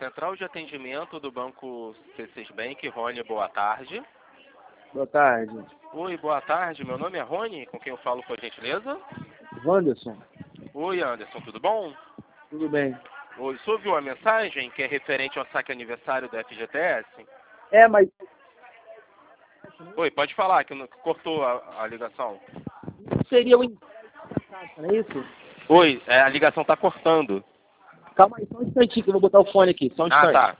Central de Atendimento do Banco C6 Bank, Rony, boa tarde. Boa tarde. Oi, boa tarde. Meu nome é Rony, com quem eu falo, por gentileza? Wanderson. Oi, Anderson, tudo bom? Tudo bem. Oi, o senhor viu a mensagem que é referente ao saque aniversário do FGTS? Mas Oi, pode falar, que cortou a ligação. seria o empréstimo, não é isso? Oi, a ligação está cortando. Calma aí, só um instantinho que eu vou botar o fone aqui, só um instante. Ah, tá.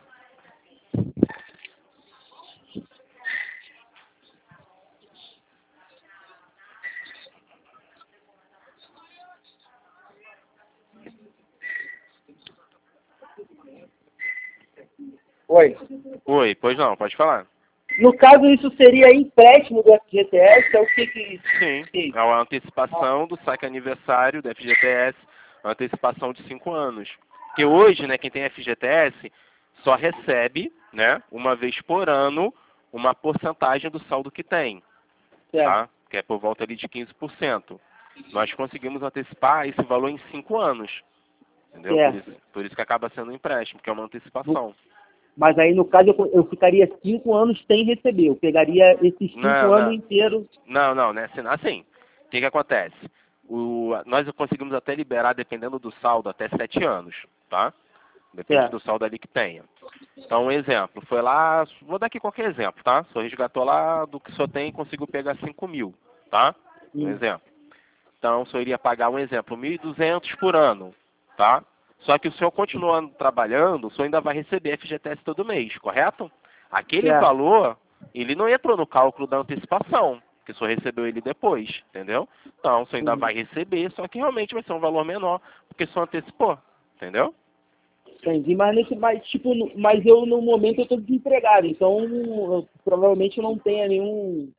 Oi. Oi, pois não, pode falar. No caso, isso seria empréstimo do FGTS, é o que Sim, é uma antecipação do saque aniversário do FGTS, uma antecipação de 5 anos. Porque hoje, né, quem tem FGTS só recebe, né, uma vez por ano, uma porcentagem do saldo que tem, tá? Que é por volta ali de 15%. Nós conseguimos antecipar esse valor em 5 anos, entendeu? Por isso que acaba sendo um empréstimo, que é uma antecipação. Mas aí, no caso, eu ficaria 5 anos sem receber. Eu pegaria esses 5 anos inteiros. Não, né? Assim, o que acontece? Nós conseguimos até liberar, dependendo do saldo, até 7 anos, tá? Depende do saldo ali que tenha. Então, um exemplo, foi lá, vou dar aqui qualquer exemplo, tá? O senhor resgatou lá do que o senhor tem e conseguiu pegar 5 mil, tá? Um exemplo. Então, o senhor iria pagar, um exemplo, 1.200 por ano, tá? Só que o senhor continuando trabalhando, o senhor ainda vai receber FGTS todo mês, correto? Aquele valor, ele não entrou no cálculo da antecipação, que o senhor recebeu ele depois, entendeu? Então, o senhor ainda vai receber, só que realmente vai ser um valor menor, porque o senhor antecipou, entendeu? Entendi, mas eu no momento eu estou desempregado, então provavelmente eu não tenha nenhum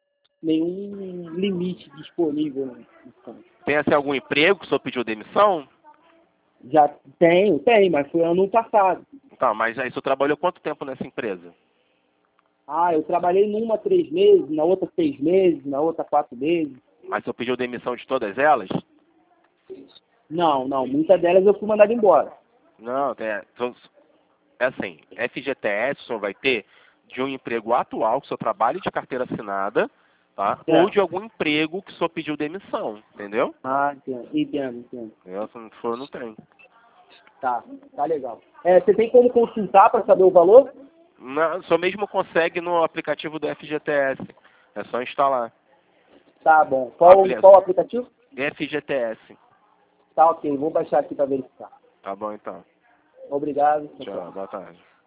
limite disponível. Tem assim, algum emprego que o senhor pediu demissão? Já tem, mas foi ano passado. Tá, mas aí o senhor trabalhou quanto tempo nessa empresa? Eu trabalhei numa 3 meses, na outra 6 meses, na outra 4 meses. Mas o senhor pediu demissão de todas elas? Não, muitas delas eu fui mandado embora. Não, é assim, FGTS o senhor vai ter de um emprego atual, que o senhor trabalhe de carteira assinada, tá? Ou de algum emprego que o senhor pediu demissão, entendeu? Entendo. Se não for, não tem. Tá legal. Você tem como consultar para saber o valor? Não, o senhor mesmo consegue no aplicativo do FGTS. É só instalar. Tá bom. Qual o aplicativo? FGTS. Tá ok, vou baixar aqui para verificar. Tá bom, então. Obrigado. Tchau, boa tarde.